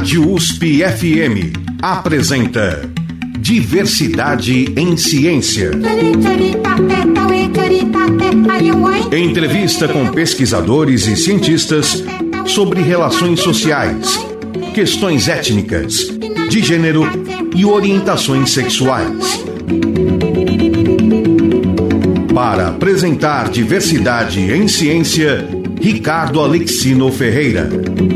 Rádio USP FM apresenta Diversidade em Ciência. Entrevista com pesquisadores e cientistas sobre relações sociais, questões étnicas, de gênero e orientações sexuais. Para apresentar Diversidade em Ciência, Ricardo Alexino Ferreira.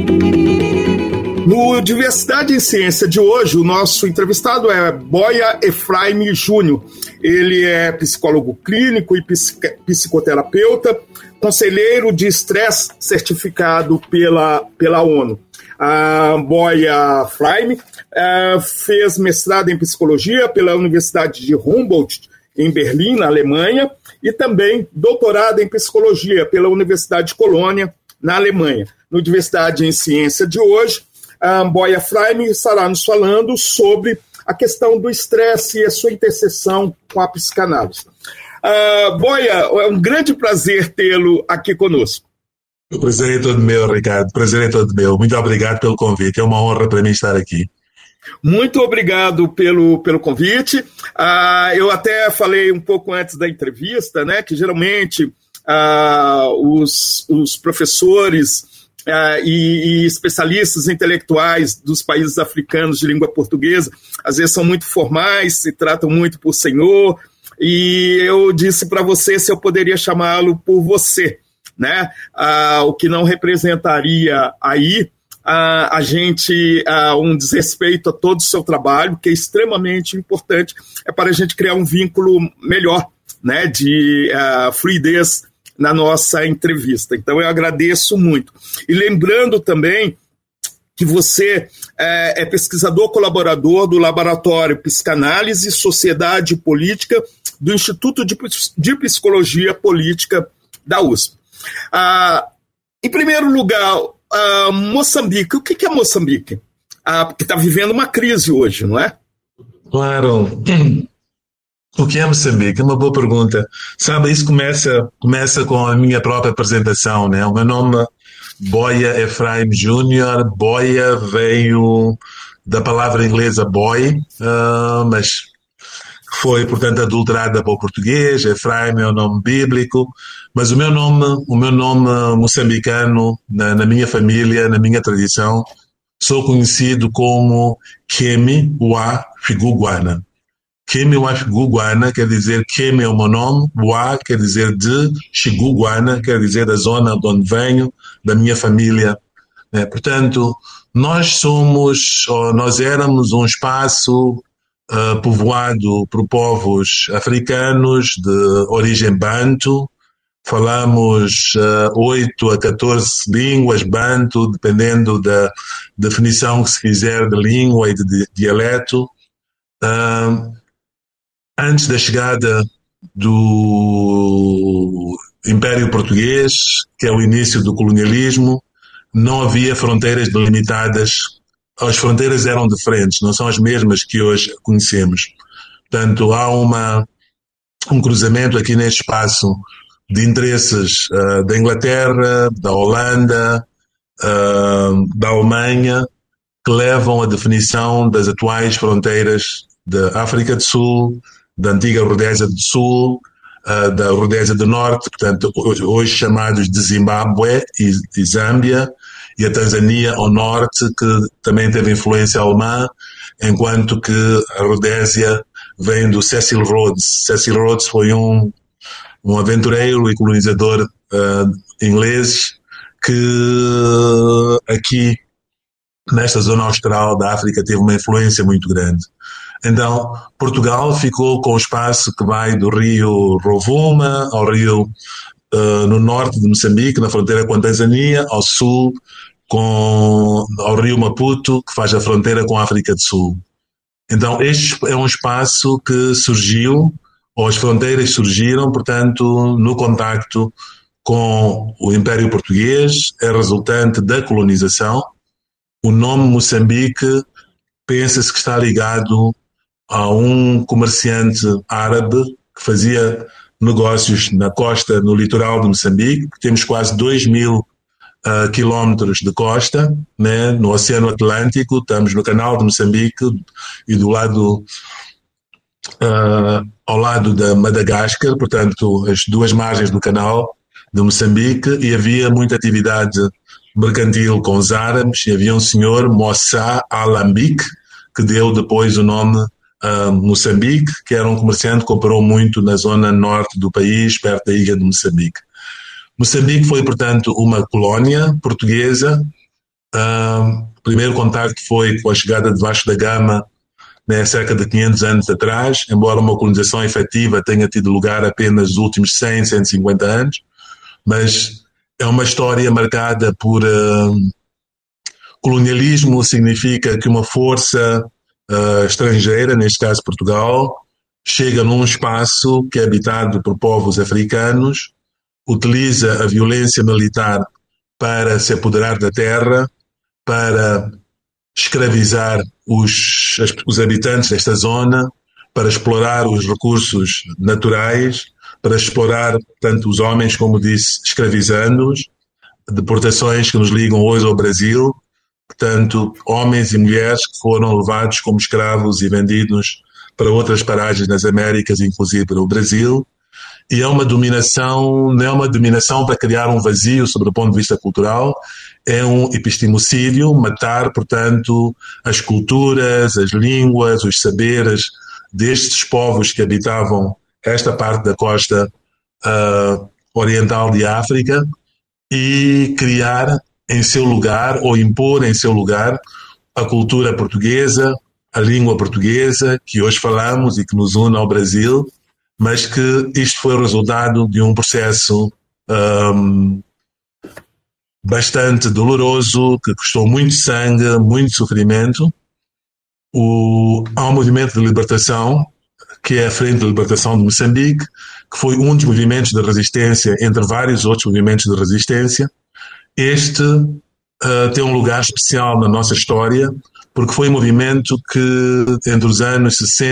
No Diversidade em Ciência de hoje, o nosso entrevistado é Boia Efraim Júnior. Ele é psicólogo clínico e psicoterapeuta, conselheiro de estresse certificado pela ONU. A Boia Efraim fez mestrado em psicologia pela Universidade de Humboldt, em Berlim, na Alemanha, e também doutorado em psicologia pela Universidade de Colônia, na Alemanha. No Diversidade em Ciência de hoje, a Boia Efraim estará nos falando sobre a questão do estresse e a sua interseção com a psicanálise. Boia, é um grande prazer tê-lo aqui conosco. O prazer é todo meu, Ricardo. O prazer é todo meu. Muito obrigado pelo convite. É uma honra para mim estar aqui. Muito obrigado pelo convite. Eu até falei um pouco antes da entrevista, né, que geralmente os professores e especialistas intelectuais dos países africanos de língua portuguesa, às vezes são muito formais, se tratam muito por senhor, e eu disse para você se eu poderia chamá-lo por você, né? O que não representaria aí a gente um desrespeito a todo o seu trabalho, que é extremamente importante, é para a gente criar um vínculo melhor, né, de fluidez na nossa entrevista. Então, eu agradeço muito. E lembrando também que você é pesquisador colaborador do Laboratório Psicanálise, Sociedade e Política do Instituto de Psicologia Política da USP. Em primeiro lugar, Moçambique. O que é Moçambique? Porque está vivendo uma crise hoje, não é? Claro. O que é Moçambique? É uma boa pergunta. Sabe, isso começa com a minha própria apresentação, né? O meu nome é Boia Efraim Júnior. Boia veio da palavra inglesa boy, mas foi, portanto, adulterada para o português. Efraim é o nome bíblico, mas o meu nome moçambicano, na minha família, na minha tradição, sou conhecido como Kemi Wa Figuguana. Kemi Wa Figuguana quer dizer Kemi é o meu nome, Wa quer dizer de, Figuguana quer dizer da zona de onde venho, da minha família. Portanto, nós éramos um espaço povoado por povos africanos de origem banto. Falamos 8 a 14 línguas banto, dependendo da definição que se fizer de língua e de dialeto. Antes da chegada do Império Português, que é o início do colonialismo, não havia fronteiras delimitadas. As fronteiras eram diferentes, não são as mesmas que hoje conhecemos. Portanto, há um cruzamento aqui neste espaço de interesses da Inglaterra, da Holanda, da Alemanha, que levam à definição das atuais fronteiras da África do Sul, da antiga Rodésia do Sul, da Rodésia do Norte, portanto, hoje chamados de Zimbábue e Zâmbia, e a Tanzânia ao norte, que também teve influência alemã, enquanto que a Rodésia vem do Cecil Rhodes. Cecil Rhodes foi um aventureiro e colonizador inglês que aqui, nesta zona austral da África, teve uma influência muito grande. Então, Portugal ficou com o espaço que vai do rio Rovuma ao rio no norte de Moçambique, na fronteira com a Tanzânia, ao sul ao rio Maputo, que faz a fronteira com a África do Sul. Então, este é um espaço que surgiu, ou as fronteiras surgiram, portanto, no contacto com o Império Português, é resultante da colonização. O nome Moçambique pensa-se que está ligado a um comerciante árabe que fazia negócios na costa, no litoral de Moçambique. Temos quase 2.000 quilómetros de costa, né, no Oceano Atlântico. Estamos no Canal de Moçambique e ao lado da Madagascar, portanto, as duas margens do Canal de Moçambique, e havia muita atividade mercantil com os árabes, e havia um senhor, Moussa Alambique, que deu depois o nome Moçambique, que era um comerciante que operou muito na zona norte do país, perto da ilha de Moçambique. Moçambique foi, portanto, uma colónia portuguesa. O primeiro contacto foi com a chegada de Vasco da Gama, né, cerca de 500 anos atrás, embora uma colonização efetiva tenha tido lugar apenas nos últimos 100, 150 anos, mas é uma história marcada por colonialismo. Significa que uma força estrangeira, neste caso Portugal, chega num espaço que é habitado por povos africanos, utiliza a violência militar para se apoderar da terra, para escravizar os habitantes desta zona, para explorar os recursos naturais, para explorar tanto os homens, como disse, escravizando-os, deportações que nos ligam hoje ao Brasil, portanto, homens e mulheres que foram levados como escravos e vendidos para outras paragens nas Américas, inclusive para o Brasil. E é uma dominação, não é uma dominação para criar um vazio sobre o ponto de vista cultural, é um epistemocídio, matar, portanto, as culturas, as línguas, os saberes destes povos que habitavam esta parte da costa oriental de África, e criar em seu lugar, ou impor em seu lugar, a cultura portuguesa, a língua portuguesa, que hoje falamos e que nos une ao Brasil, mas que isto foi o resultado de um processo bastante doloroso, que custou muito sangue, muito sofrimento. Há um movimento de libertação, que é a Frente de Libertação de Moçambique, que foi um dos movimentos de resistência, entre vários outros movimentos de resistência. Este tem um lugar especial na nossa história, porque foi um movimento que, entre os anos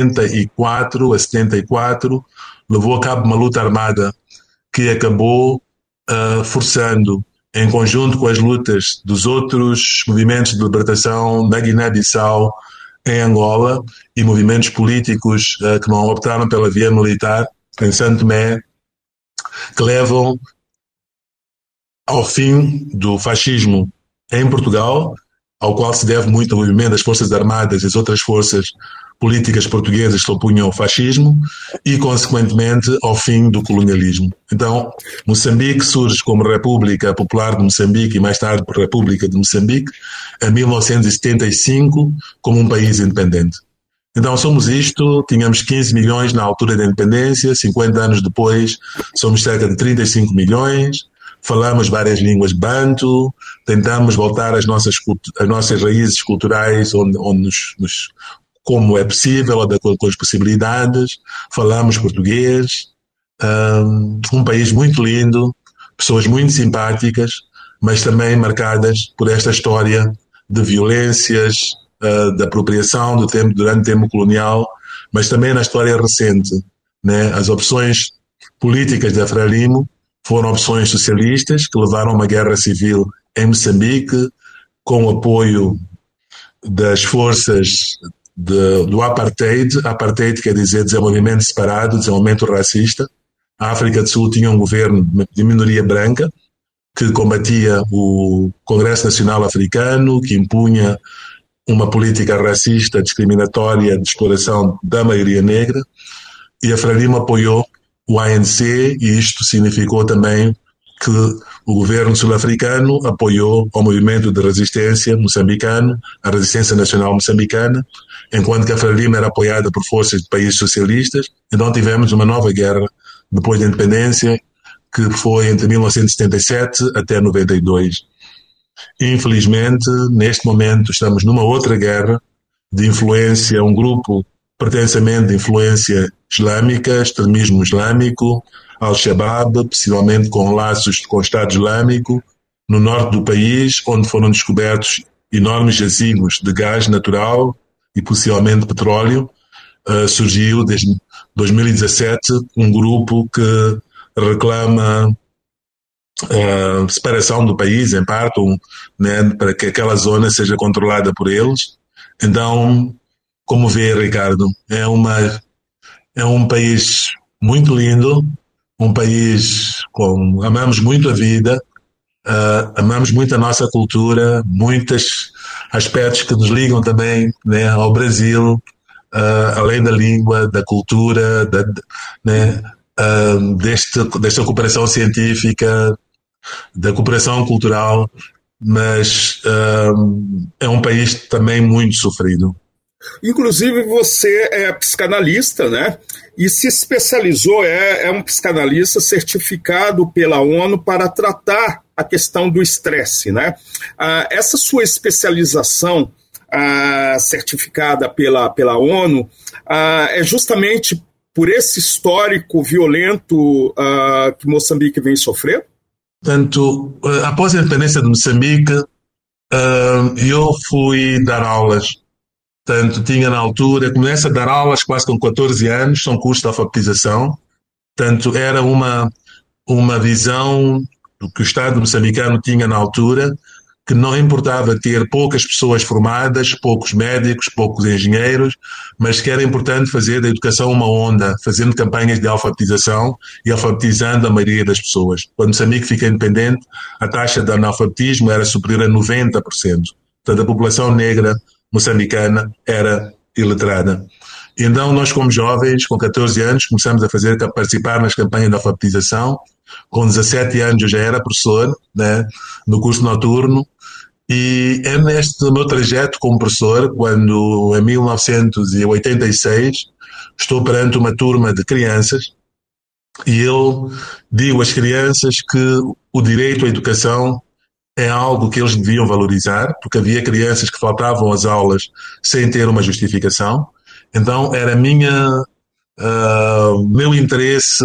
64 a 74, levou a cabo uma luta armada que acabou forçando, em conjunto com as lutas dos outros movimentos de libertação na Guiné-Bissau, em Angola, e movimentos políticos que não optaram pela via militar em Santo Tomé, que levam ao fim do fascismo em Portugal, ao qual se deve muito ao movimento das Forças Armadas e as outras forças políticas portuguesas que se opunham ao fascismo, e, consequentemente, ao fim do colonialismo. Então, Moçambique surge como República Popular de Moçambique e mais tarde por República de Moçambique, em 1975, como um país independente. Então, somos isto, tínhamos 15 milhões na altura da independência, 50 anos depois somos cerca de 35 milhões, falamos várias línguas banto, tentamos voltar às nossas raízes culturais, onde como é possível, de acordo com as possibilidades, falamos português, um país muito lindo, pessoas muito simpáticas, mas também marcadas por esta história de violências, de apropriação durante o tempo colonial, mas também na história recente, né? As opções políticas da Frelimo foram opções socialistas que levaram a uma guerra civil em Moçambique, com o apoio das forças do apartheid. Apartheid quer dizer desenvolvimento separado, desenvolvimento racista. A África do Sul tinha um governo de minoria branca que combatia o Congresso Nacional Africano, que impunha uma política racista, discriminatória, de exploração da maioria negra, e a Frelimo apoiou o ANC, e isto significou também que o governo sul-africano apoiou o movimento de resistência moçambicano, a resistência nacional moçambicana, enquanto que a Frelimo era apoiada por forças de países socialistas. Então tivemos uma nova guerra depois da independência, que foi entre 1977 até 92. Infelizmente, neste momento, estamos numa outra guerra de influência, um grupo pertencimento de influência islâmica, extremismo islâmico, Al-Shabaab, possivelmente com laços com o Estado Islâmico, no norte do país, onde foram descobertos enormes jazigos de gás natural e possivelmente petróleo. Surgiu desde 2017 um grupo que reclama separação do país, em parte, né, para que aquela zona seja controlada por eles. Então, como vê, Ricardo, é um país muito lindo, um país amamos muito a vida, amamos muito a nossa cultura, muitos aspectos que nos ligam também, né, ao Brasil, além da língua, da cultura, né, desta cooperação científica, da cooperação cultural, mas é um país também muito sofrido. Inclusive, você é psicanalista, né? E se especializou, é um psicanalista certificado pela ONU para tratar a questão do estresse, né? Essa sua especialização certificada pela ONU é justamente por esse histórico violento que Moçambique vem sofrendo? Portanto, após a independência de Moçambique, eu fui dar aulas. Portanto, tinha na altura, comecei a dar aulas quase com 14 anos, são cursos de alfabetização. Portanto, era uma visão do que o Estado moçambicano tinha na altura, que não importava ter poucas pessoas formadas, poucos médicos, poucos engenheiros, mas que era importante fazer da educação uma onda, fazendo campanhas de alfabetização e alfabetizando a maioria das pessoas. Quando Moçambique fica independente, a taxa de analfabetismo era superior a 90%. Portanto, a população negra moçambicana era iletrada. Então, nós como jovens, com 14 anos, começamos a participar nas campanhas de alfabetização. Com 17 anos eu já era professor, né, no curso noturno, e é neste meu trajeto como professor, quando em 1986 estou perante uma turma de crianças e eu digo às crianças que o direito à educação é algo que eles deviam valorizar, porque havia crianças que faltavam às aulas sem ter uma justificação. Então era meu interesse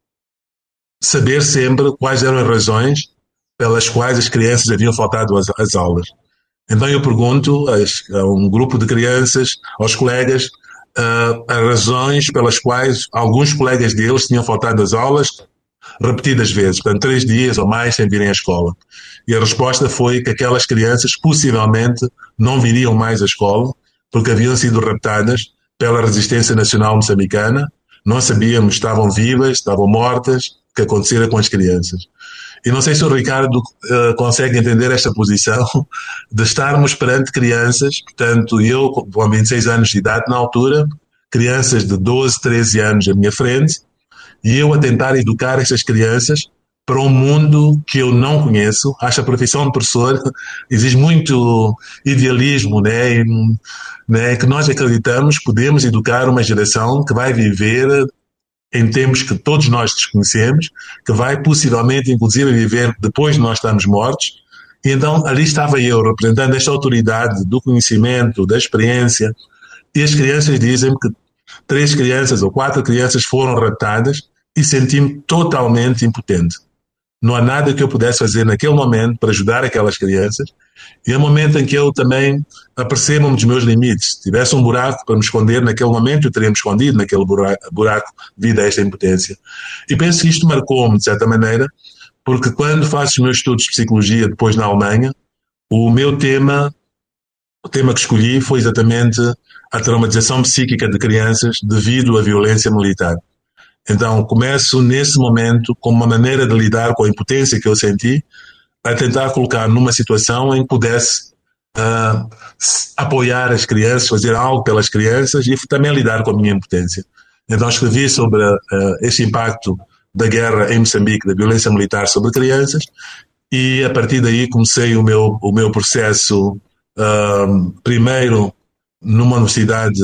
saber sempre quais eram as razões pelas quais as crianças haviam faltado às aulas. Então eu pergunto a um grupo de crianças, aos colegas, as razões pelas quais alguns colegas deles tinham faltado às aulas repetidas vezes, portanto 3 dias ou mais sem virem à escola. E a resposta foi que aquelas crianças possivelmente não viriam mais à escola porque haviam sido raptadas pela resistência nacional moçambicana. Não sabíamos se estavam vivas, estavam mortas, o que acontecera com as crianças. E não sei se o Ricardo consegue entender esta posição de estarmos perante crianças, portanto, eu com 26 anos de idade na altura, crianças de 12, 13 anos à minha frente, e eu a tentar educar estas crianças para um mundo que eu não conheço. Acho que a profissão de professor exige muito idealismo, né? Que nós acreditamos podemos educar uma geração que vai viver em tempos que todos nós desconhecemos, que vai possivelmente, inclusive, viver depois de nós estarmos mortos. E então ali estava eu, representando esta autoridade do conhecimento, da experiência, e as crianças dizem-me que 3 crianças ou 4 crianças foram raptadas e senti-me totalmente impotente. Não há nada que eu pudesse fazer naquele momento para ajudar aquelas crianças, e é o momento em que eu também apercebo-me dos meus limites. Se tivesse um buraco para me esconder naquele momento, eu teria me escondido naquele buraco devido a esta impotência. E penso que isto marcou-me, de certa maneira, porque quando faço os meus estudos de psicologia depois na Alemanha, o tema que escolhi foi exatamente a traumatização psíquica de crianças devido à violência militar. Então, começo nesse momento, como uma maneira de lidar com a impotência que eu senti, a tentar colocar numa situação em que pudesse apoiar as crianças, fazer algo pelas crianças e também lidar com a minha impotência. Então, escrevi sobre esse impacto da guerra em Moçambique, da violência militar sobre crianças, e a partir daí comecei o meu processo, primeiro numa universidade,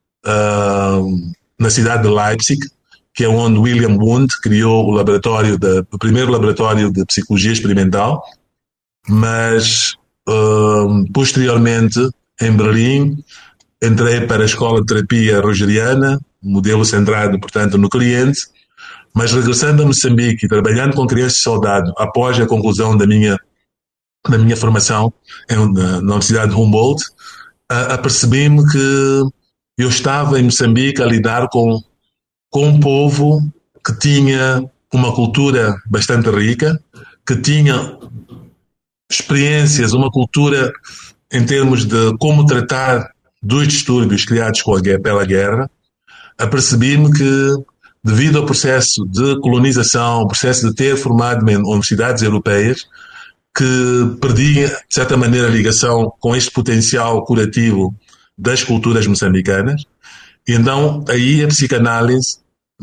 na cidade de Leipzig, que é onde William Wundt criou o primeiro laboratório de psicologia experimental, mas posteriormente, em Berlim, entrei para a escola de terapia rogeriana, modelo centrado, portanto, no cliente, mas regressando a Moçambique e trabalhando com crianças de soldado após a conclusão da minha formação na Universidade de Humboldt, apercebi-me que eu estava em Moçambique a lidar com um povo que tinha uma cultura bastante rica, que tinha experiências, uma cultura em termos de como tratar dos distúrbios criados pela guerra, apercebi-me que, devido ao processo de colonização, o processo de ter formado em universidades europeias, que perdi, de certa maneira, a ligação com este potencial curativo das culturas moçambicanas. E então, aí a psicanálise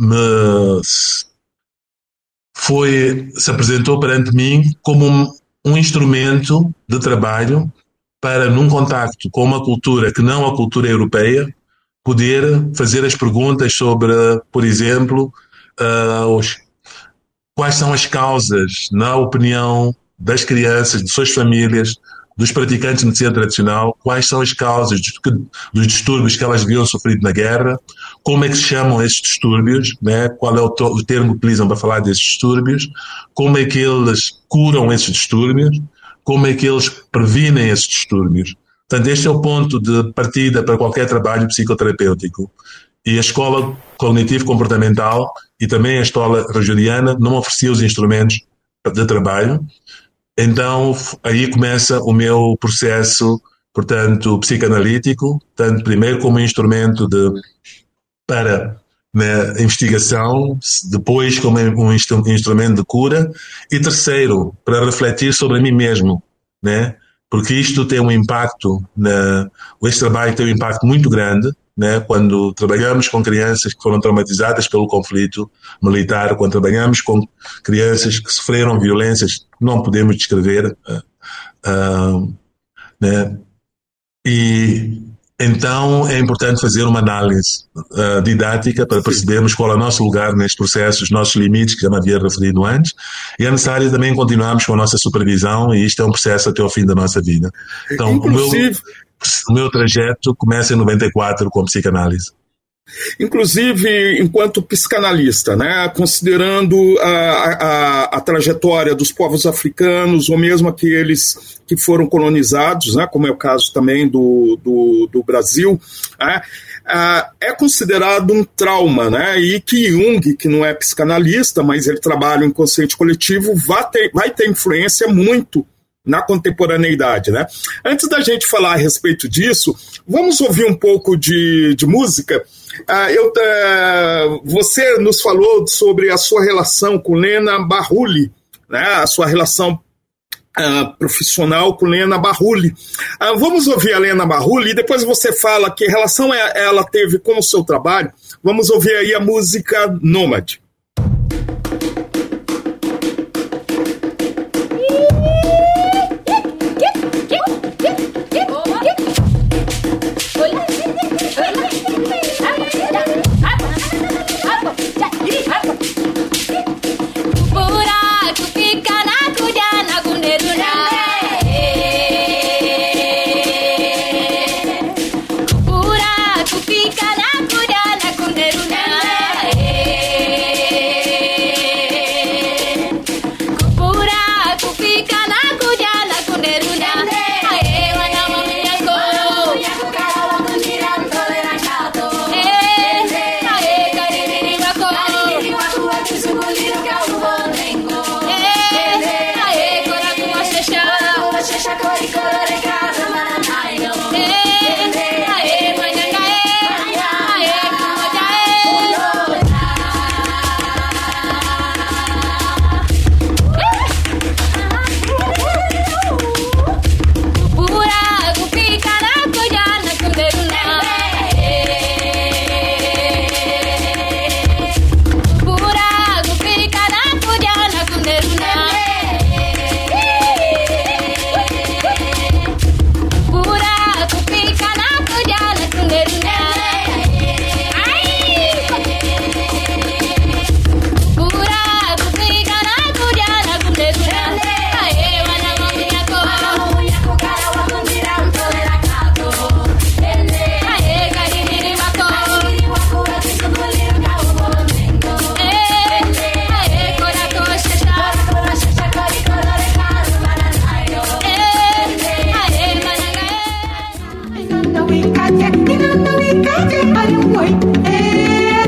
se apresentou perante mim como um instrumento de trabalho para, num contacto com uma cultura que não a cultura europeia, poder fazer as perguntas sobre, por exemplo, quais são as causas, na opinião das crianças, de suas famílias, dos praticantes de medicina tradicional, quais são as causas dos distúrbios que elas haviam sofrido na guerra, como é que se chamam esses distúrbios, né? Qual é o termo que utilizam para falar desses distúrbios, como é que eles curam esses distúrbios, como é que eles previnem esses distúrbios. Portanto, este é o ponto de partida para qualquer trabalho psicoterapêutico. E a escola cognitivo-comportamental e também a escola rogeriana não oferecia os instrumentos de trabalho. Então, aí começa o meu processo, portanto, psicanalítico, tanto primeiro como instrumento para investigação, depois como um instrumento de cura, e terceiro, para refletir sobre mim mesmo, né? Porque isto tem um impacto, este trabalho tem um impacto muito grande, né? Quando trabalhamos com crianças que foram traumatizadas pelo conflito militar, quando trabalhamos com crianças que sofreram violências que não podemos descrever, né? E então é importante fazer uma análise didática para percebermos qual é o nosso lugar neste processo, os nossos limites, que já me havia referido antes, e é necessário também continuarmos com a nossa supervisão, e isto é um processo até ao fim da nossa vida. Então, o meu trajeto começa em 94 com psicanálise. Inclusive, enquanto psicanalista, né, considerando a trajetória dos povos africanos, ou mesmo aqueles que foram colonizados, né, como é o caso também do Brasil, é considerado um trauma, né, e que Jung, que não é psicanalista, mas ele trabalha em inconsciente coletivo, vai ter influência muito na contemporaneidade, né? Antes da gente falar a respeito disso, vamos ouvir um pouco de música. Você nos falou sobre a sua relação com Lena Barulli, né? A sua relação profissional com Lena Barulli. Vamos ouvir a Lena Barulli e depois você fala que relação ela teve com o seu trabalho. Vamos ouvir aí a música Nômade.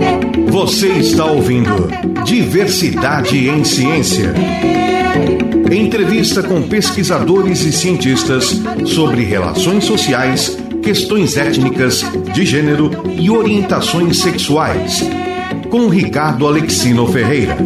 Você está ouvindo Diversidade em Ciência. Entrevista com pesquisadores e cientistas sobre relações sociais, questões étnicas, de gênero e orientações sexuais. Com Ricardo Alexino Ferreira.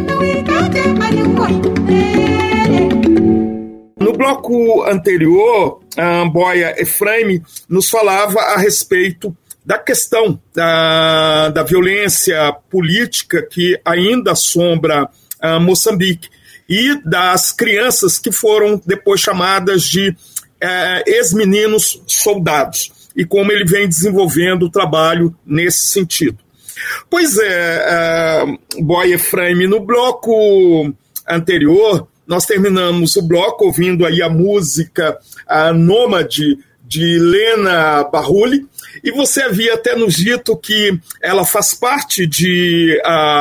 No bloco anterior, a Mboya Efraim nos falava a respeito da questão da violência política que ainda assombra Moçambique e das crianças que foram depois chamadas de ex-meninos soldados, e como ele vem desenvolvendo o trabalho nesse sentido. Pois é, Mboya Efraim, no bloco anterior, nós terminamos o bloco ouvindo aí a música Nômade, de Lena Barulli, e você havia até nos dito que ela faz parte de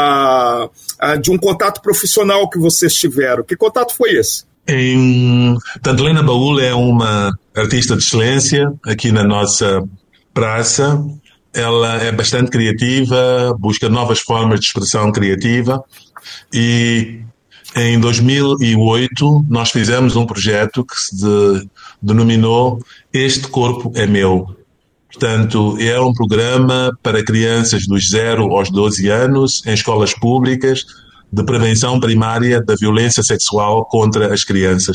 um contato profissional que vocês tiveram. Que contato foi esse? Portanto, Lena Barulli é uma artista de excelência aqui na nossa praça. Ela é bastante criativa, busca novas formas de expressão criativa, e em 2008 nós fizemos um projeto que se denominou Este Corpo é Meu. Portanto, é um programa para crianças dos 0 aos 12 anos em escolas públicas de prevenção primária da violência sexual contra as crianças.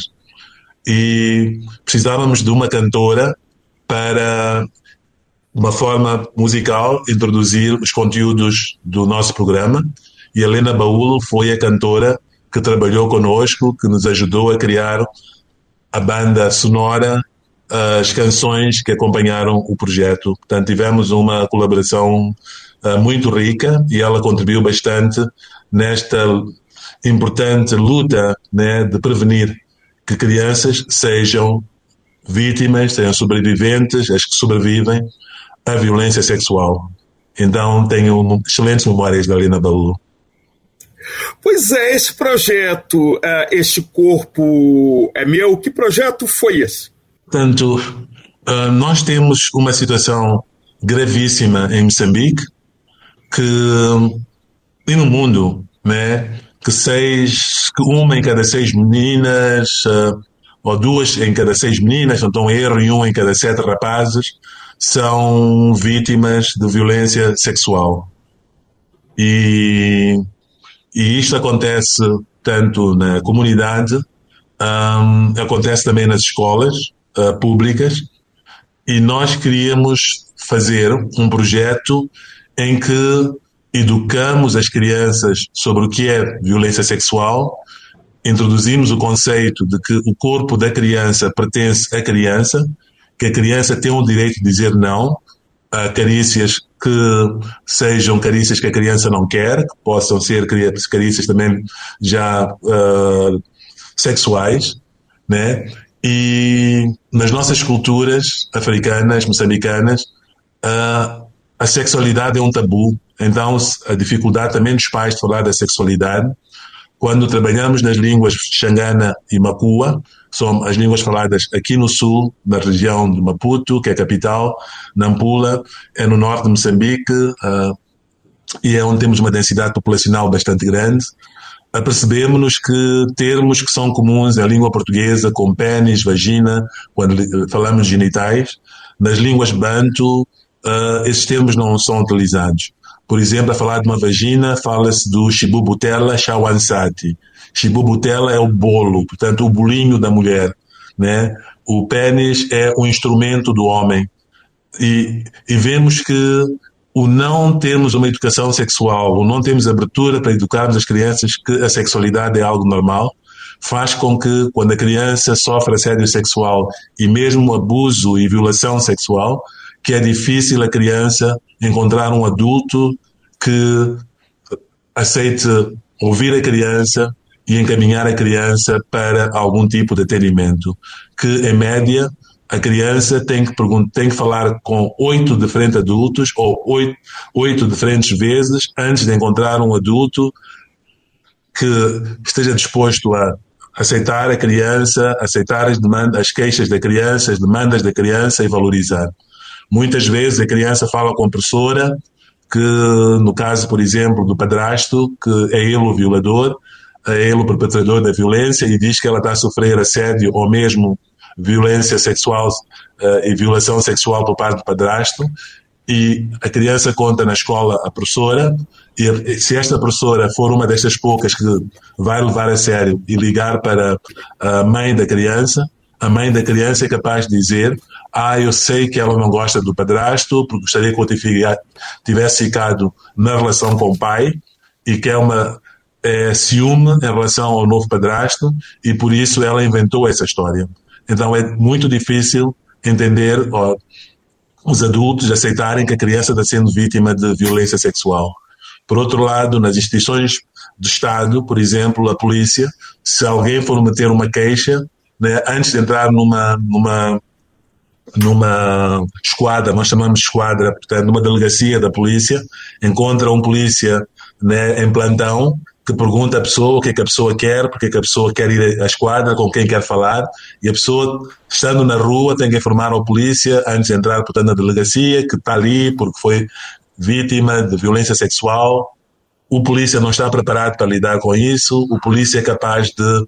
E precisávamos de uma cantora para, de uma forma musical, introduzir os conteúdos do nosso programa, e a Lena Barulli foi a cantora que trabalhou conosco, que nos ajudou a criar a banda sonora, as canções que acompanharam o projeto. Portanto, tivemos uma colaboração muito rica, e ela contribuiu bastante nesta importante luta, né, de prevenir que crianças sejam vítimas, sejam sobreviventes, as que sobrevivem à violência sexual. Então, tenho excelentes memórias da Lena Barulli. Pois é, esse projeto, Este Corpo é Meu, que projeto foi esse? Portanto, nós temos uma situação gravíssima em Moçambique, e no mundo, né, que uma em cada 6 meninas, ou 2 em cada 6 meninas, não estou em erro, e 1 em cada 7 rapazes são vítimas de violência sexual. E isto acontece tanto na comunidade, acontece também nas escolas públicas, e nós queríamos fazer um projeto em que educamos as crianças sobre o que é violência sexual, introduzimos o conceito de que o corpo da criança pertence à criança, que a criança tem o direito de dizer não a carícias que sejam carícias que a criança não quer, que possam ser carícias também já sexuais, né? E nas nossas culturas africanas, moçambicanas, a sexualidade é um tabu. Então, a dificuldade também dos pais de falar da sexualidade. Quando trabalhamos nas línguas Xangana e Makua, são as línguas faladas aqui no sul, na região de Maputo, que é a capital, Nampula, é no norte de Moçambique, e é onde temos uma densidade populacional bastante grande. Apercebemos-nos que termos que são comuns na língua portuguesa, como pênis, vagina, quando falamos de genitais, nas línguas bantu, esses termos não são utilizados. Por exemplo, a falar de uma vagina, fala-se do Shibubutela Shawansati. Shibubutela é o bolo, portanto, o bolinho da mulher, né? O pênis é o instrumento do homem. E vemos que o não termos uma educação sexual, o não termos abertura para educarmos as crianças que a sexualidade é algo normal, faz com que, quando a criança sofre assédio sexual e mesmo abuso e violação sexual, que é difícil a criança encontrar um adulto que aceite ouvir a criança e encaminhar a criança para algum tipo de atendimento. Que, em média, a criança tem que falar com 8 diferentes adultos ou 8 diferentes vezes antes de encontrar um adulto que esteja disposto a aceitar a criança, aceitar as queixas da criança, as demandas da criança e valorizar. Muitas vezes a criança fala com a professora, que no caso, por exemplo, do padrasto, que é ele o violador, a ele o perpetrador da violência e diz que ela está a sofrer assédio ou mesmo violência sexual e violação sexual por parte do padrasto, e a criança conta na escola a professora, e se esta professora for uma destas poucas que vai levar a sério e ligar para a mãe da criança, a mãe da criança é capaz de dizer: eu sei que ela não gosta do padrasto porque gostaria que o filho tivesse ficado na relação com o pai, e que é ciúme em relação ao novo padrasto, e por isso ela inventou essa história. Então é muito difícil entender os adultos aceitarem que a criança está sendo vítima de violência sexual. Por outro lado, nas instituições do Estado, por exemplo, a polícia, se alguém for meter uma queixa, né, antes de entrar numa esquadra, nós chamamos de esquadra, portanto, numa delegacia da polícia, encontra um polícia, né, em plantão, que pergunta à pessoa o que é que a pessoa quer, porque é que a pessoa quer ir à esquadra, com quem quer falar, e a pessoa, estando na rua, tem que informar ao polícia, antes de entrar, portanto, na delegacia, que está ali porque foi vítima de violência sexual. O polícia não está preparado para lidar com isso, o polícia é capaz de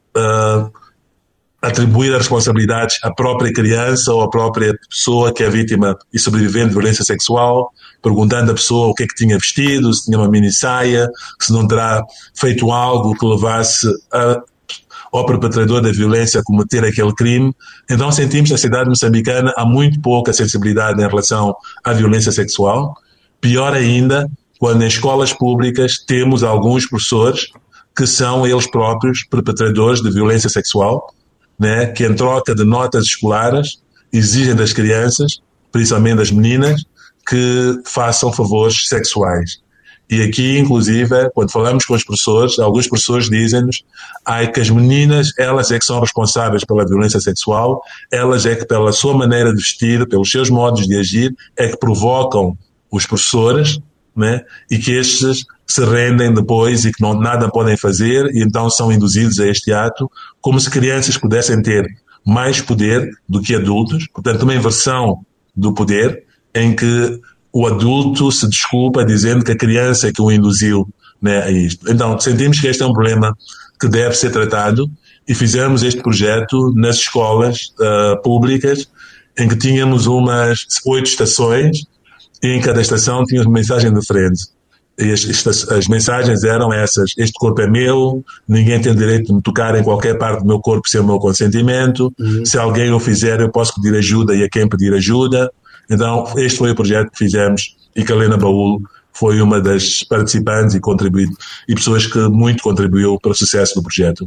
atribuir as responsabilidades à própria criança ou à própria pessoa que é vítima e sobrevivente de violência sexual, perguntando à pessoa o que é que tinha vestido, se tinha uma mini saia, se não terá feito algo que levasse ao perpetrador da violência a cometer aquele crime. Então sentimos que na cidade moçambicana há muito pouca sensibilidade em relação à violência sexual. Pior ainda, quando em escolas públicas temos alguns professores que são eles próprios perpetradores de violência sexual, né, que em troca de notas escolares exigem das crianças, principalmente das meninas, que façam favores sexuais. E aqui, inclusive, quando falamos com os professores, alguns professores dizem-nos que as meninas, elas é que são responsáveis pela violência sexual, elas é que, pela sua maneira de vestir, pelos seus modos de agir, é que provocam os professores, né, e que estes se rendem depois e que nada podem fazer, e então são induzidos a este ato, como se crianças pudessem ter mais poder do que adultos, portanto uma inversão do poder, em que o adulto se desculpa dizendo que a criança é que o induziu, né, a isto. Então sentimos que este é um problema que deve ser tratado, e fizemos este projeto nas escolas públicas, em que tínhamos umas 8 estações, e em cada estação tínhamos uma mensagem diferente. E as mensagens eram essas: este corpo é meu, ninguém tem direito de me tocar em qualquer parte do meu corpo sem o meu consentimento, se alguém o fizer eu posso pedir ajuda e a quem pedir ajuda. Então este foi o projeto que fizemos, e que a Helena Baúl foi uma das participantes e pessoas que muito contribuiu para o sucesso do projeto.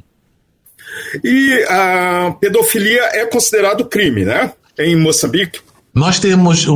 E a pedofilia é considerado crime, né? Em Moçambique? Nós temos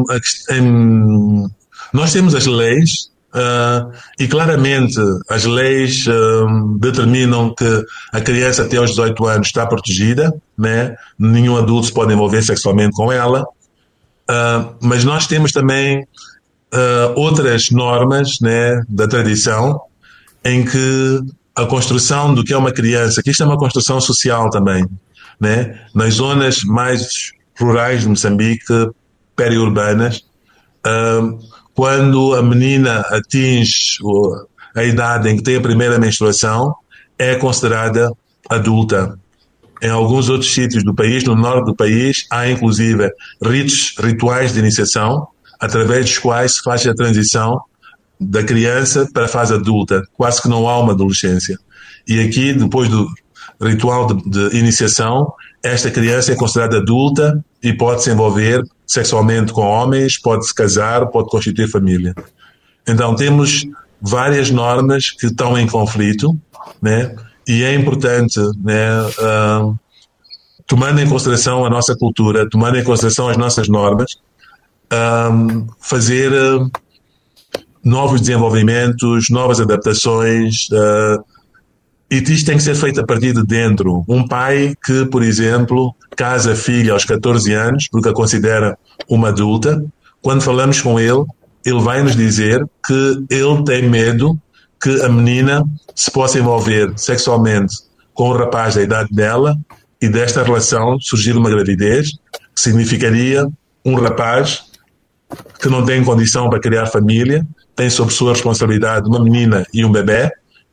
as leis, e claramente as leis determinam que a criança até aos 18 anos está protegida, né? Nenhum adulto se pode envolver sexualmente com ela, mas nós temos também outras normas, né, da tradição, em que a construção do que é uma criança, que isto é uma construção social também, né? Nas zonas mais rurais de Moçambique, periurbanas, quando a menina atinge a idade em que tem a primeira menstruação, é considerada adulta. Em alguns outros sítios do país, no norte do país, há inclusive rituais de iniciação, através dos quais se faz a transição da criança para a fase adulta. Quase que não há uma adolescência. E aqui, depois do ritual de iniciação, esta criança é considerada adulta e pode se envolver sexualmente com homens, pode se casar, pode constituir família. Então temos várias normas que estão em conflito, né? E é importante, né, tomando em consideração a nossa cultura, tomando em consideração as nossas normas, fazer novos desenvolvimentos, novas adaptações, e isto tem que ser feito a partir de dentro. Um pai que, por exemplo, casa a filha aos 14 anos, porque a considera uma adulta, quando falamos com ele, ele vai nos dizer que ele tem medo que a menina se possa envolver sexualmente com o rapaz da idade dela, e desta relação surgir uma gravidez, que significaria um rapaz que não tem condição para criar família, tem sob sua responsabilidade uma menina e um bebê,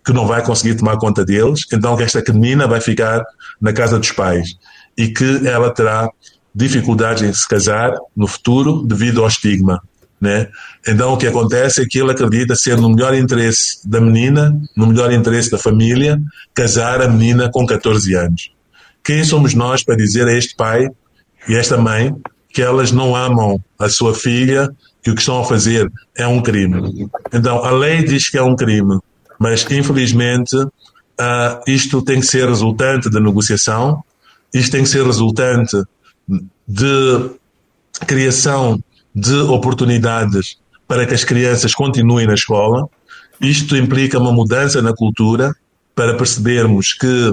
que não vai conseguir tomar conta deles, então que esta menina vai ficar na casa dos pais e que ela terá dificuldades em se casar no futuro devido ao estigma, né? Então o que acontece é que ele acredita ser no melhor interesse da menina, no melhor interesse da família, casar a menina com 14 anos. Quem somos nós para dizer a este pai e a esta mãe que elas não amam a sua filha, que o que estão a fazer é um crime? Então a lei diz que é um crime, mas infelizmente isto tem que ser resultante da negociação, isto tem que ser resultante de criação de oportunidades para que as crianças continuem na escola. Isto implica uma mudança na cultura para percebermos que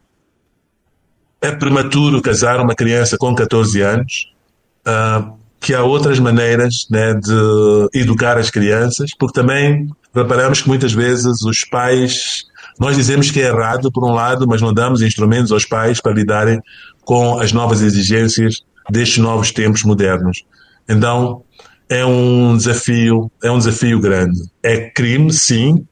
é prematuro casar uma criança com 14 anos, que há outras maneiras, né, de educar as crianças, porque também reparamos que muitas vezes os pais, nós dizemos que é errado por um lado, mas não damos instrumentos aos pais para lidarem com as novas exigências destes novos tempos modernos. Então é um desafio grande. É crime, sim.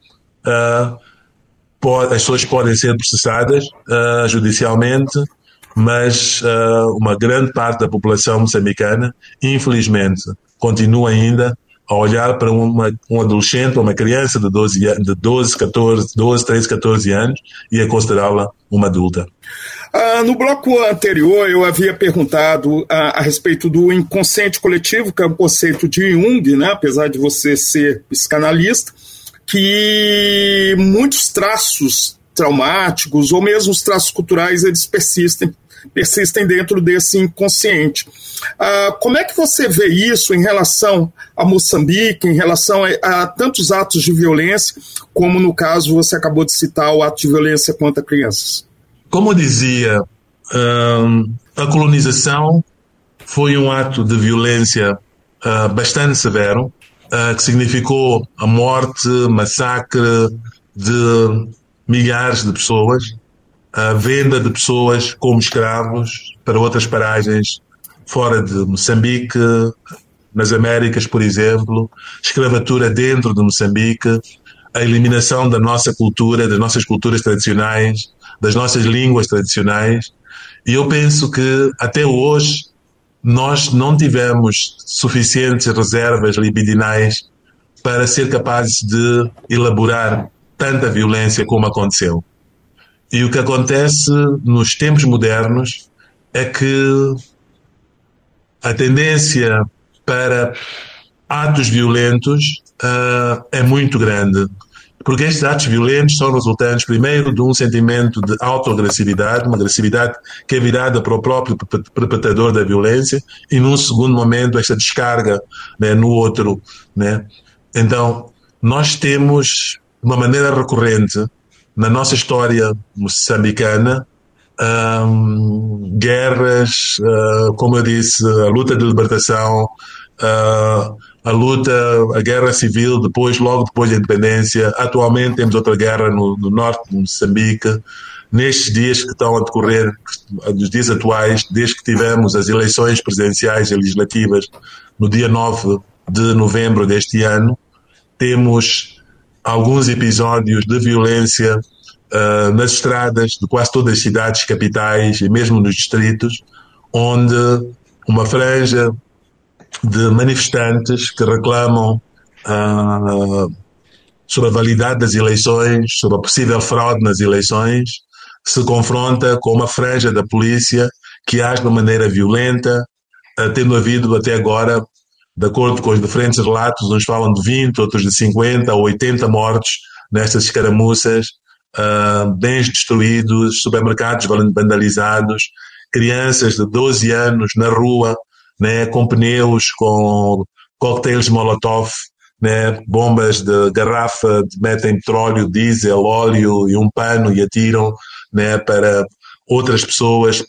As pessoas podem ser processadas judicialmente, mas uma grande parte da população moçambicana, infelizmente, continua ainda a olhar para um adolescente ou uma criança de 13, 14 anos e a considerá-la uma adulta. No bloco anterior, eu havia perguntado a respeito do inconsciente coletivo, que é um conceito de Jung, né, apesar de você ser psicanalista, que muitos traços traumáticos ou mesmo os traços culturais eles persistem dentro desse inconsciente. Como é que você vê isso em relação a Moçambique, em relação a tantos atos de violência, como no caso você acabou de citar o ato de violência contra crianças? Como eu dizia, a colonização foi um ato de violência bastante severo, que significou a morte, massacre de milhares de pessoas, a venda de pessoas como escravos para outras paragens fora de Moçambique, nas Américas, por exemplo, escravatura dentro de Moçambique, a eliminação da nossa cultura, das nossas culturas tradicionais, das nossas línguas tradicionais. E eu penso que até hoje nós não tivemos suficientes reservas libidinais para ser capazes de elaborar tanta violência como aconteceu. E o que acontece nos tempos modernos é que a tendência para atos violentos é muito grande. Porque estes atos violentos são resultantes, primeiro, de um sentimento de autoagressividade, uma agressividade que é virada para o próprio perpetrador da violência, e num segundo momento, esta descarga, né, no outro, né? Então, nós temos, de uma maneira recorrente, na nossa história moçambicana, guerras, como eu disse, a luta de libertação, a guerra civil, logo depois da independência. Atualmente temos outra guerra no norte de Moçambique. Nestes dias que estão a decorrer, nos dias atuais, desde que tivemos as eleições presidenciais e legislativas no dia 9 de novembro deste ano, temos alguns episódios de violência nas estradas de quase todas as cidades capitais e mesmo nos distritos, onde uma franja de manifestantes que reclamam sobre a validade das eleições, sobre a possível fraude nas eleições, se confronta com uma franja da polícia que age de uma maneira violenta, tendo havido até agora, de acordo com os diferentes relatos, uns falam de 20, outros de 50 ou 80 mortos nestas escaramuças, bens destruídos, supermercados vandalizados, crianças de 12 anos na rua, né, com pneus, com coquetéis Molotov, né, bombas de garrafa, metem petróleo, diesel, óleo e um pano e atiram, né, para outras pessoas.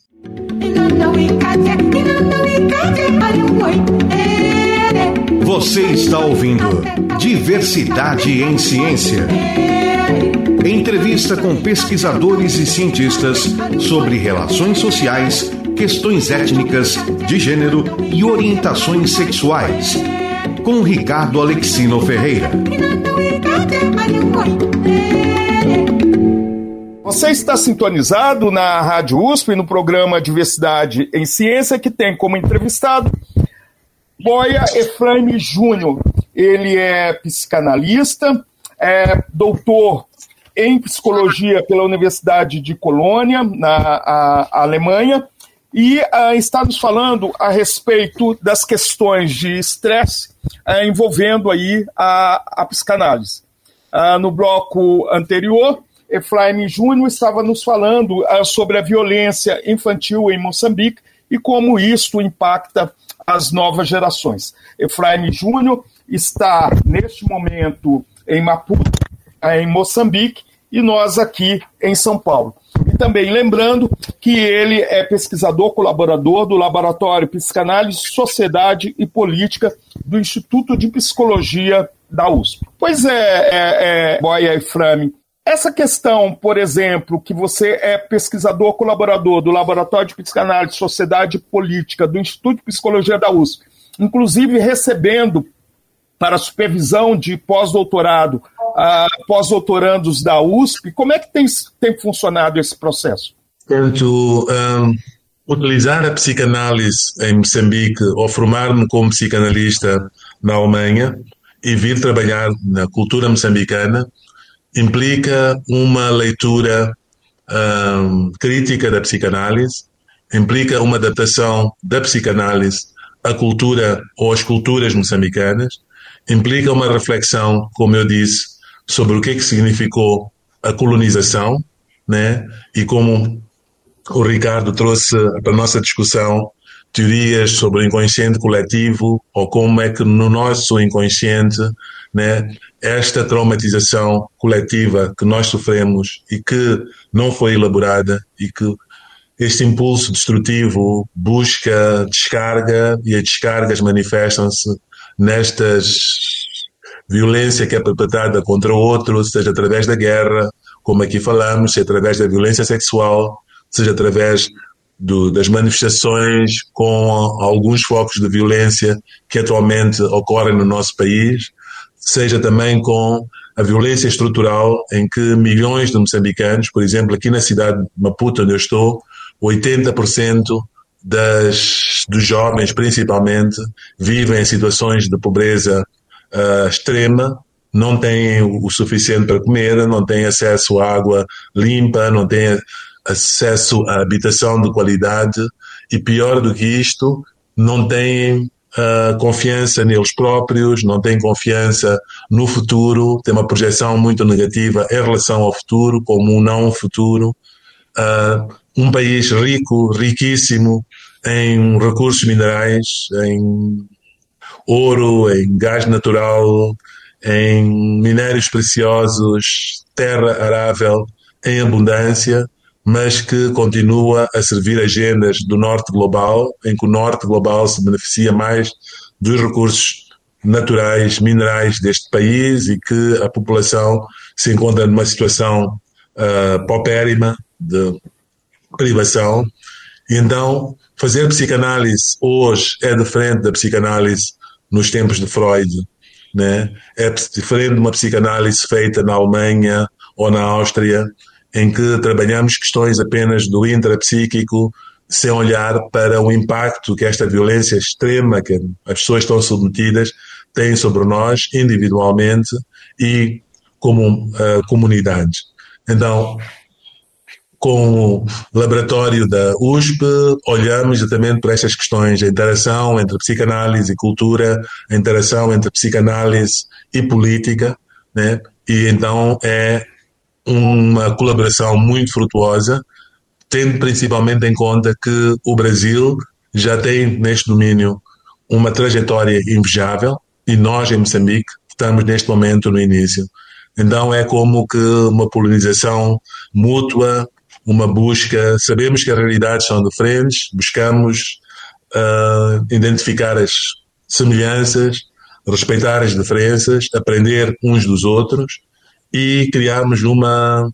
Você está ouvindo Diversidade em Ciência. Entrevista com pesquisadores e cientistas sobre relações sociais, questões étnicas, de gênero e orientações sexuais. Com Ricardo Alexino Ferreira. Você está sintonizado na Rádio USP, no programa Diversidade em Ciência, que tem como entrevistado Boia Efraime Júnior. Ele é psicanalista, é doutor em psicologia pela Universidade de Colônia, na Alemanha, e está nos falando a respeito das questões de estresse envolvendo aí a psicanálise. No bloco anterior, Efraime Júnior estava nos falando sobre a violência infantil em Moçambique e como isto impacta as novas gerações. Efraime Júnior está, neste momento, em Maputo, em Moçambique, e nós aqui em São Paulo. E também lembrando que ele é pesquisador colaborador do Laboratório Psicanálise, Sociedade e Política do Instituto de Psicologia da USP. Pois Boia Efraime, essa questão, por exemplo, que você é pesquisador colaborador do Laboratório de Psicanálise, Sociedade e Política do Instituto de Psicologia da USP, inclusive recebendo para supervisão de pós-doutorado pós-doutorandos da USP, como é que tem funcionado esse processo? Portanto, utilizar a psicanálise em Moçambique ou formar-me como psicanalista na Alemanha e vir trabalhar na cultura moçambicana implica uma leitura crítica da psicanálise, implica uma adaptação da psicanálise à cultura ou às culturas moçambicanas, implica uma reflexão, como eu disse, sobre o que significou a colonização, né? E como o Ricardo trouxe para a nossa discussão teorias sobre o inconsciente coletivo, ou como é que no nosso inconsciente, né, esta traumatização coletiva que nós sofremos e que não foi elaborada e que este impulso destrutivo busca descarga, e as descargas manifestam-se nestas violência que é perpetrada contra o outro, seja através da guerra, como aqui falamos, seja através da violência sexual, seja através das manifestações com alguns focos de violência que atualmente ocorrem no nosso país, seja também com a violência estrutural em que milhões de moçambicanos, por exemplo, aqui na cidade de Maputo, onde eu estou, 80% dos jovens, principalmente, vivem em situações de pobreza extrema, não têm o suficiente para comer, não têm acesso à água limpa, não têm acesso à habitação de qualidade e, pior do que isto, não têm confiança neles próprios, não têm confiança no futuro, têm uma projeção muito negativa em relação ao futuro, como um não futuro. Um país rico, riquíssimo em recursos minerais, em ouro, em gás natural, em minérios preciosos, terra arável em abundância, mas que continua a servir agendas do norte global, em que o norte global se beneficia mais dos recursos naturais, minerais deste país e que a população se encontra numa situação paupérrima de privação. Então, fazer psicanálise hoje é diferente da psicanálise nos tempos de Freud, né? É diferente de uma psicanálise feita na Alemanha ou na Áustria, em que trabalhamos questões apenas do intrapsíquico, sem olhar para o impacto que esta violência extrema que as pessoas estão submetidas tem sobre nós, individualmente e como comunidades. Então, com o laboratório da USP, olhamos exatamente para estas questões, a interação entre psicanálise e cultura, a interação entre psicanálise e política, né? E então é uma colaboração muito frutuosa, tendo principalmente em conta que o Brasil já tem neste domínio uma trajetória invejável e nós em Moçambique estamos neste momento no início. Então é como que uma polinização mútua, uma busca, sabemos que as realidades são diferentes, buscamos identificar as semelhanças, respeitar as diferenças, aprender uns dos outros e criarmos uma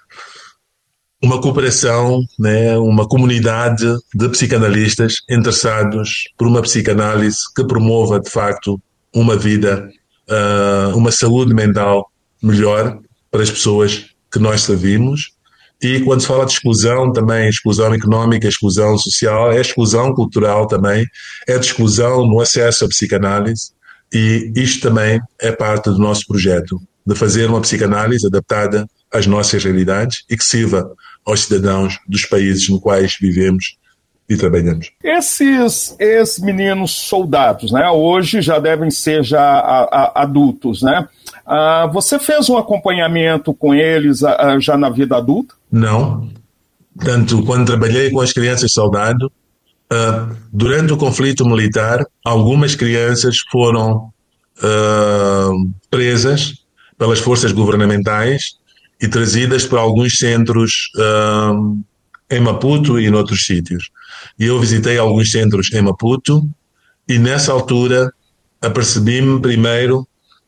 cooperação, né, uma comunidade de psicanalistas interessados por uma psicanálise que promova, de facto, uma vida, uma saúde mental melhor para as pessoas que nós servimos E quando se fala de exclusão, também exclusão económica, exclusão social, é exclusão cultural também, é de exclusão no acesso à psicanálise, e isto também é parte do nosso projeto, de fazer uma psicanálise adaptada às nossas realidades e que sirva aos cidadãos dos países nos quais vivemos e trabalhamos. Esses meninos soldados, né, hoje já devem ser adultos, né? Você fez um acompanhamento com eles já na vida adulta? Não. Tanto quando trabalhei com as crianças soldado, durante o conflito militar, algumas crianças foram presas pelas forças governamentais e trazidas para alguns centros em Maputo e noutros sítios. E eu visitei alguns centros em Maputo e nessa altura apercebi-me primeiro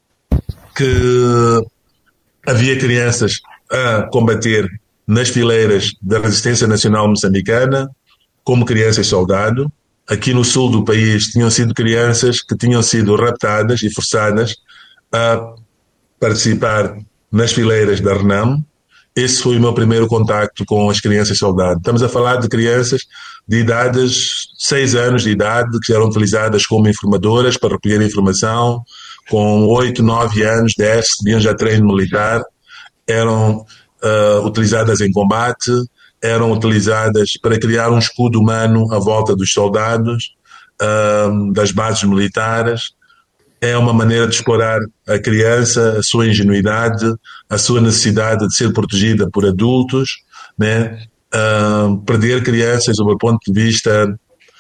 que havia crianças a combater nas fileiras da Resistência Nacional Moçambicana como crianças soldado. Aqui no sul do país tinham sido crianças que tinham sido raptadas e forçadas a participar nas fileiras da RENAM. Esse foi o meu primeiro contacto com as crianças soldado. Estamos a falar de crianças de idades, 6 anos de idade, que eram utilizadas como informadoras para recolher informação, com 8, 9 anos, 10, recebiam já treino militar, eram utilizadas em combate, eram utilizadas para criar um escudo humano à volta dos soldados, das bases militares. É uma maneira de explorar a criança, a sua ingenuidade, a sua necessidade de ser protegida por adultos, né? Perder crianças, do meu ponto de vista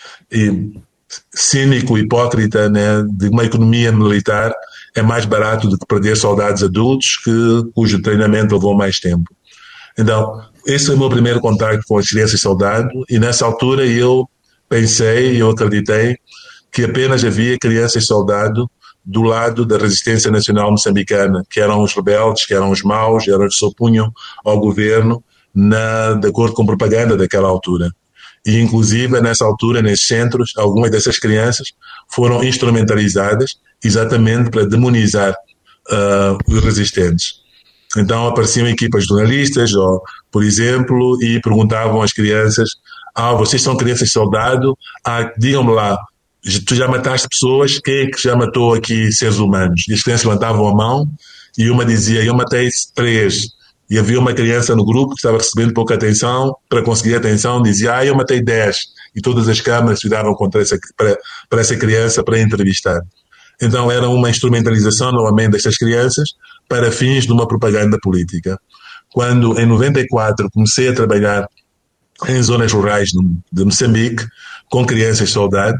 cínico, hipócrita, né, de uma economia militar, é mais barato do que perder soldados adultos cujo treinamento levou mais tempo. Então, esse foi o meu primeiro contacto com as crianças soldado, e nessa altura eu acreditei que apenas havia crianças soldado do lado da Resistência Nacional Moçambicana, que eram os rebeldes, que eram os maus, eram os que se opunham ao governo de acordo com a propaganda daquela altura. E, inclusive, nessa altura, nesses centros, algumas dessas crianças foram instrumentalizadas exatamente para demonizar os resistentes. Então, apareciam equipas de jornalistas, por exemplo, e perguntavam às crianças: vocês são crianças soldado? Digam-me lá, tu já mataste pessoas? Quem é que já matou aqui seres humanos? E as crianças levantavam a mão e uma dizia: eu matei 3. E havia uma criança no grupo que estava recebendo pouca atenção, para conseguir atenção dizia: eu matei 10. E todas as câmaras viravam para essa criança para entrevistar. Então era uma instrumentalização novamente destas crianças para fins de uma propaganda política. Quando em 94 comecei a trabalhar em zonas rurais de Moçambique com crianças soldado,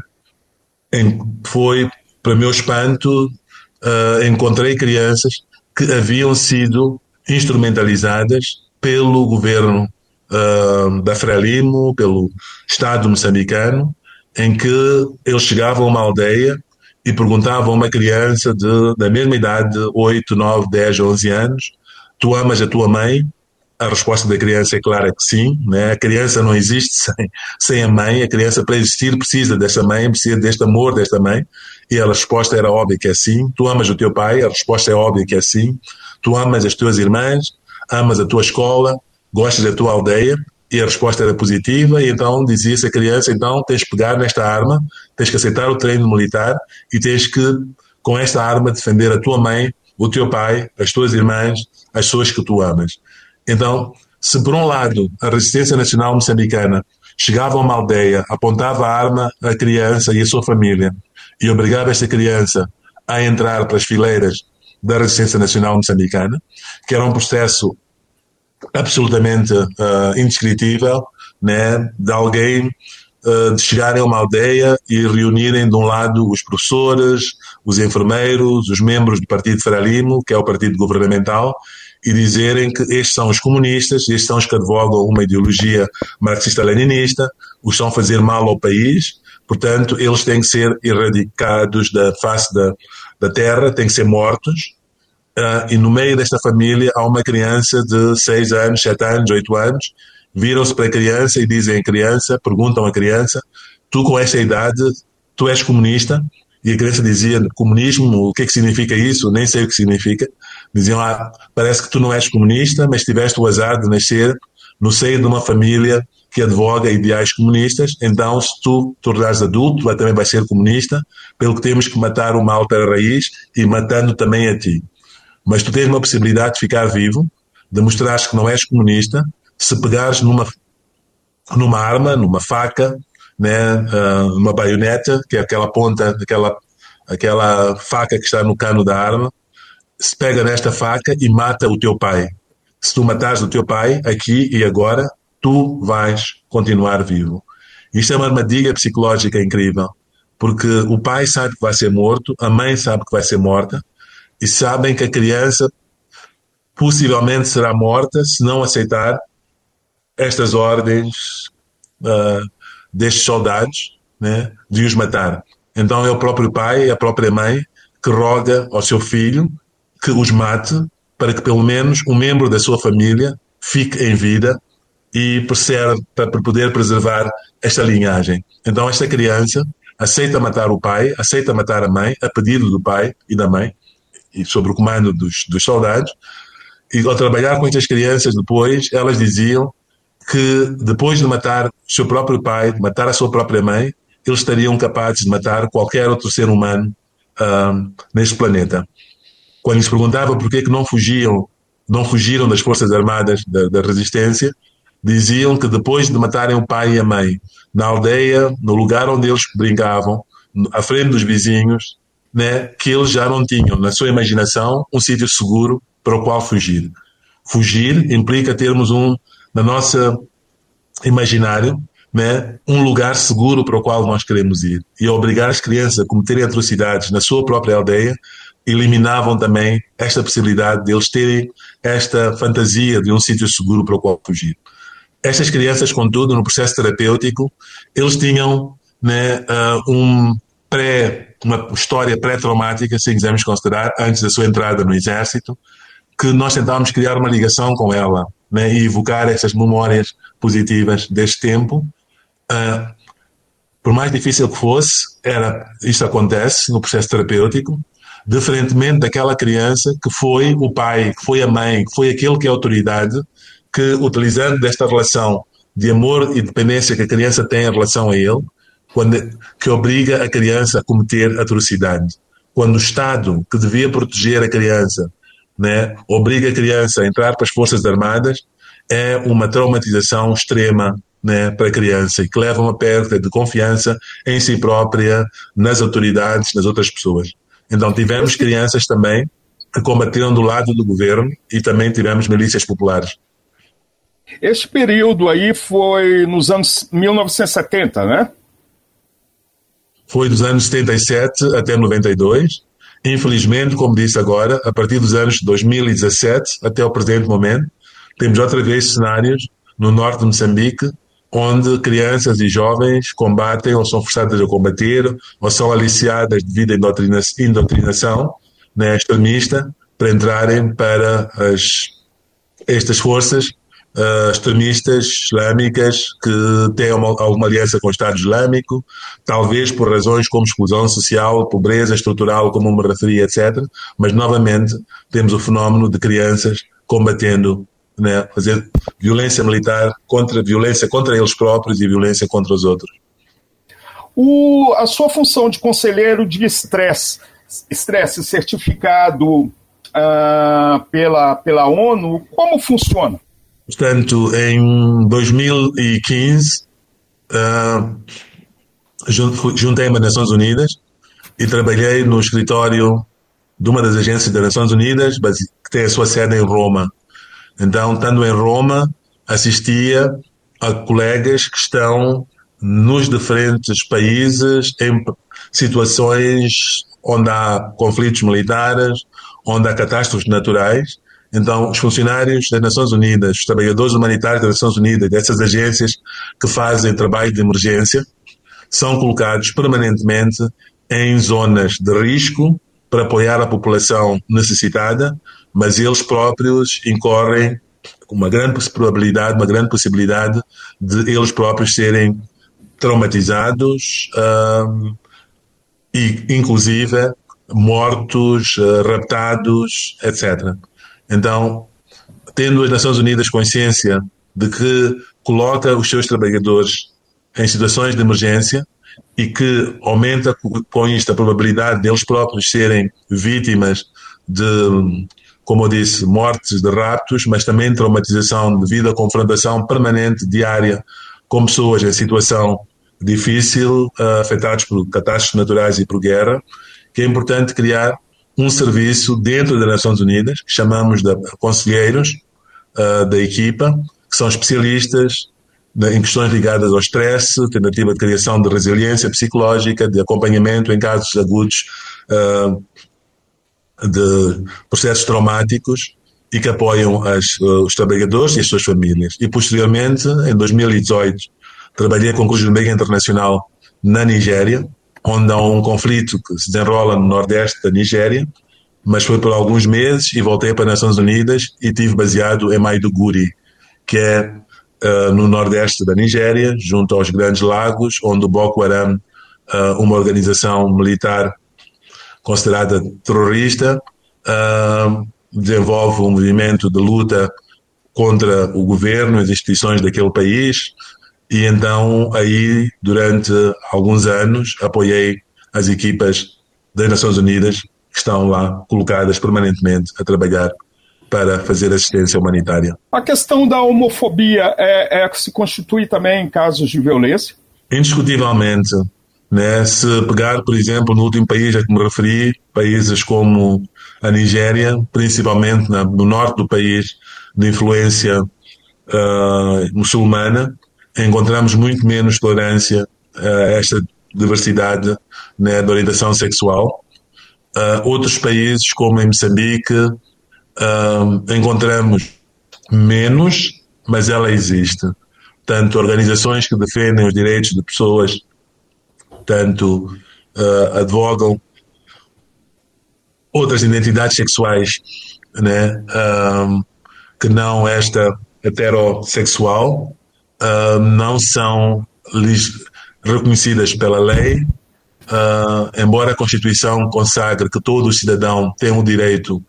foi, para meu espanto, encontrei crianças que haviam sido instrumentalizadas pelo governo da Frelimo, pelo Estado moçambicano, em que eles chegavam a uma aldeia e perguntavam a uma criança da mesma idade, 8, 9, 10, 11 anos: tu amas a tua mãe? A resposta da criança é clara que sim, né? A criança não existe sem a mãe. A criança, para existir, precisa dessa mãe, precisa deste amor desta mãe. E a resposta era óbvia que é sim. Tu amas o teu pai? A resposta é óbvia que é sim. Tu amas as tuas irmãs? Amas a tua escola? Gostas da tua aldeia? E a resposta era positiva. E então dizia-se a criança: então tens que pegar nesta arma, tens que aceitar o treino militar e tens que, com esta arma, defender a tua mãe, o teu pai, as tuas irmãs, as pessoas que tu amas. Então, se por um lado a Resistência Nacional Moçambicana chegava a uma aldeia, apontava a arma à criança e à sua família e obrigava esta criança a entrar para as fileiras da Resistência Nacional Moçambicana, que era um processo absolutamente indescritível, né, de alguém de chegarem a uma aldeia e reunirem de um lado os professores, os enfermeiros, os membros do Partido Frelimo, que é o partido governamental, e dizerem que estes são os comunistas, estes são os que advogam uma ideologia marxista-leninista, os que estão a fazer mal ao país, portanto, eles têm que ser erradicados da face da terra, têm que ser mortos. E no meio desta família há uma criança de 6 anos, 7 anos, 8 anos, viram-se para a criança e dizem à criança, perguntam à criança: tu com esta idade, tu és comunista? E a criança dizia: comunismo, o que é que significa isso? Nem sei o que significa. Diziam: parece que tu não és comunista, mas tiveste o azar de nascer no seio de uma família que advoga ideais comunistas. Então, se tu tornares adulto, tu também vais ser comunista, pelo que temos que matar o mal pela raiz e matando também a ti. Mas tu tens uma possibilidade de ficar vivo, de mostrares que não és comunista, se pegares numa arma, numa faca, né, uma baioneta, que é aquela ponta, aquela faca que está no cano da arma, se pega nesta faca e mata o teu pai. Se tu matares o teu pai, aqui e agora, tu vais continuar vivo. Isto é uma armadilha psicológica incrível, porque o pai sabe que vai ser morto, a mãe sabe que vai ser morta, e sabem que a criança possivelmente será morta se não aceitar estas ordens destes soldados, né, de os matar. Então é o próprio pai, a própria mãe, que roga ao seu filho que os mate para que pelo menos um membro da sua família fique em vida e para poder preservar esta linhagem. Então esta criança aceita matar o pai, aceita matar a mãe, a pedido do pai e da mãe, e sob o comando dos soldados. E ao trabalhar com estas crianças depois, elas diziam que depois de matar o seu próprio pai, de matar a sua própria mãe, eles estariam capazes de matar qualquer outro ser humano neste planeta. Quando lhes perguntava por que não fugiram das Forças Armadas da Resistência, diziam que depois de matarem o pai e a mãe, na aldeia, no lugar onde eles brincavam, à frente dos vizinhos, né, que eles já não tinham, na sua imaginação, um sítio seguro para o qual fugir. Fugir implica termos na nossa imaginário, né, um lugar seguro para o qual nós queremos ir. E obrigar as crianças a cometerem atrocidades na sua própria aldeia eliminavam também esta possibilidade de eles terem esta fantasia de um sítio seguro para o qual fugir. Estas crianças, contudo, no processo terapêutico, eles tinham, né, uma história pré-traumática, se quisermos considerar, antes da sua entrada no exército, que nós tentávamos criar uma ligação com ela, né, e evocar essas memórias positivas deste tempo. Por mais difícil que fosse, isto acontece no processo terapêutico, diferentemente daquela criança que foi o pai, que foi a mãe, que foi aquele que é a autoridade, que utilizando desta relação de amor e dependência que a criança tem em relação a ele, que obriga a criança a cometer atrocidade. Quando o Estado, que devia proteger a criança, né, obriga a criança a entrar para as Forças Armadas, é uma traumatização extrema, né, para a criança, e que leva a uma perda de confiança em si própria, nas autoridades, nas outras pessoas. Então tivemos crianças também que combateram do lado do governo e também tivemos milícias populares. Este período aí foi nos anos 1970, né? Foi dos anos 77 até 92. Infelizmente, como disse agora, a partir dos anos 2017 até o presente momento, temos outra vez cenários no norte de Moçambique, onde crianças e jovens combatem ou são forçadas a combater ou são aliciadas devido à indoutrinação, né, extremista, para entrarem para estas forças extremistas islâmicas que têm alguma aliança com o Estado Islâmico, talvez por razões como exclusão social, pobreza estrutural, como me referi, etc. Mas, novamente, temos o fenómeno de crianças combatendo, né, fazer violência militar, violência contra eles próprios e violência contra os outros. A sua função de conselheiro de estresse certificado pela ONU, como funciona? Portanto, em 2015, juntei-me às Nações Unidas e trabalhei no escritório de uma das agências das Nações Unidas, que tem a sua sede em Roma. Então, estando em Roma, assistia a colegas que estão nos diferentes países em situações onde há conflitos militares, onde há catástrofes naturais. Então, os funcionários das Nações Unidas, os trabalhadores humanitários das Nações Unidas, dessas agências que fazem trabalho de emergência, são colocados permanentemente em zonas de risco para apoiar a população necessitada, mas eles próprios incorrem com uma grande probabilidade, uma grande possibilidade de eles próprios serem traumatizados e, inclusive, mortos, raptados, etc. Então, tendo as Nações Unidas consciência de que coloca os seus trabalhadores em situações de emergência e que aumenta com isto a probabilidade deles próprios serem vítimas de, como eu disse, mortes, de raptos, mas também traumatização devido à confrontação permanente, diária, com pessoas em situação difícil, afetados por catástrofes naturais e por guerra, que é importante criar um serviço dentro das Nações Unidas, que chamamos de conselheiros da equipa, que são especialistas em questões ligadas ao stress, tentativa de criação de resiliência psicológica, de acompanhamento em casos agudos de processos traumáticos e que apoiam os trabalhadores e as suas famílias. E posteriormente, em 2018, trabalhei com a Cruz Vermelha Internacional na Nigéria, onde há um conflito que se desenrola no nordeste da Nigéria, mas foi por alguns meses e voltei para as Nações Unidas e estive baseado em Maiduguri, que é no nordeste da Nigéria, junto aos Grandes Lagos, onde o Boko Haram, uma organização militar considerada terrorista, desenvolve um movimento de luta contra o governo e as instituições daquele país. E então, aí, durante alguns anos, apoiei as equipas das Nações Unidas que estão lá colocadas permanentemente a trabalhar para fazer assistência humanitária. A questão da homofobia se constitui também em casos de violência? Indiscutivelmente. Né? Se pegar, por exemplo, no último país a que me referi, países como a Nigéria, principalmente no norte do país, de influência muçulmana, encontramos muito menos tolerância a esta diversidade, né, de orientação sexual. Outros países, como em Moçambique, encontramos menos, mas ela existe. Tanto organizações que defendem os direitos de pessoas, tanto advogam outras identidades sexuais, né, que não esta heterossexual, não são reconhecidas pela lei, embora a Constituição consagre que todo cidadão tem o direito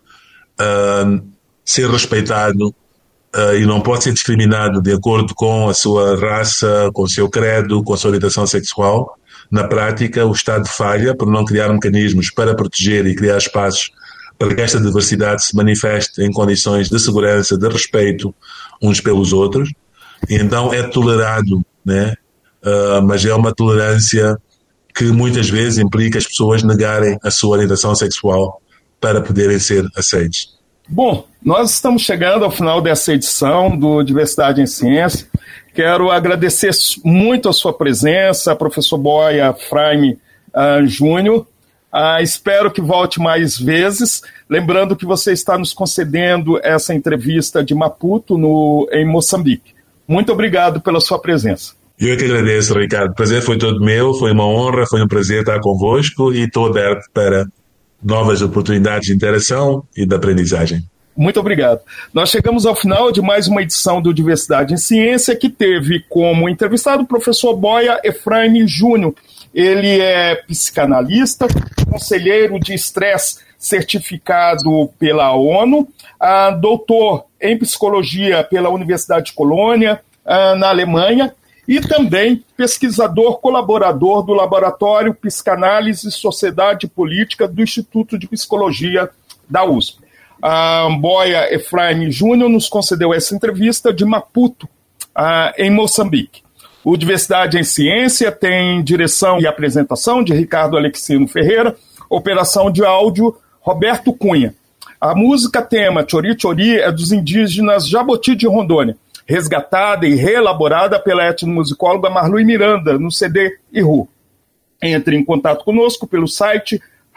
a ser respeitado e não pode ser discriminado de acordo com a sua raça, com o seu credo, com a sua orientação sexual. Na prática, o Estado falha por não criar mecanismos para proteger e criar espaços para que esta diversidade se manifeste em condições de segurança, de respeito uns pelos outros. E então é tolerado, né? Mas é uma tolerância que muitas vezes implica as pessoas negarem a sua orientação sexual para poderem ser aceitos. Bom, nós estamos chegando ao final dessa edição do Diversidade em Ciência. Quero agradecer muito a sua presença, professor Boia Efraim Júnior. Espero que volte mais vezes. Lembrando que você está nos concedendo essa entrevista de Maputo, em Moçambique. Muito obrigado pela sua presença. Eu que agradeço, Ricardo. O prazer foi todo meu, foi uma honra, foi um prazer estar convosco e estou aberto para novas oportunidades de interação e de aprendizagem. Muito obrigado. Nós chegamos ao final de mais uma edição do Diversidade em Ciência, que teve como entrevistado o professor Boia Efraim Júnior. Ele é psicanalista, conselheiro de estresse certificado pela ONU, doutor em psicologia pela Universidade de Colônia, na Alemanha, e também pesquisador colaborador do Laboratório Psicanálise e Sociedade Política do Instituto de Psicologia da USP. Boia Efraim Júnior nos concedeu essa entrevista de Maputo, em Moçambique. O Diversidade em Ciência tem direção e apresentação de Ricardo Alexino Ferreira, operação de áudio Roberto Cunha. A música tema Chori Chori é dos indígenas Jaboti de Rondônia, resgatada e reelaborada pela etnomusicóloga Marlui Miranda no CD Iru. Entre em contato conosco pelo site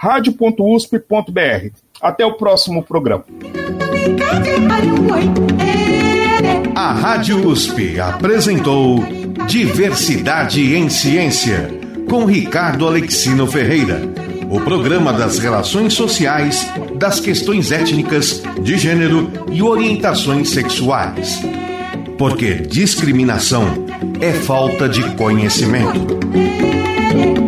radio.usp.br. Até o próximo programa. A Rádio USP apresentou Diversidade em Ciência, com Ricardo Alexino Ferreira, o programa das relações sociais, das questões étnicas, de gênero e orientações sexuais. Porque discriminação é falta de conhecimento.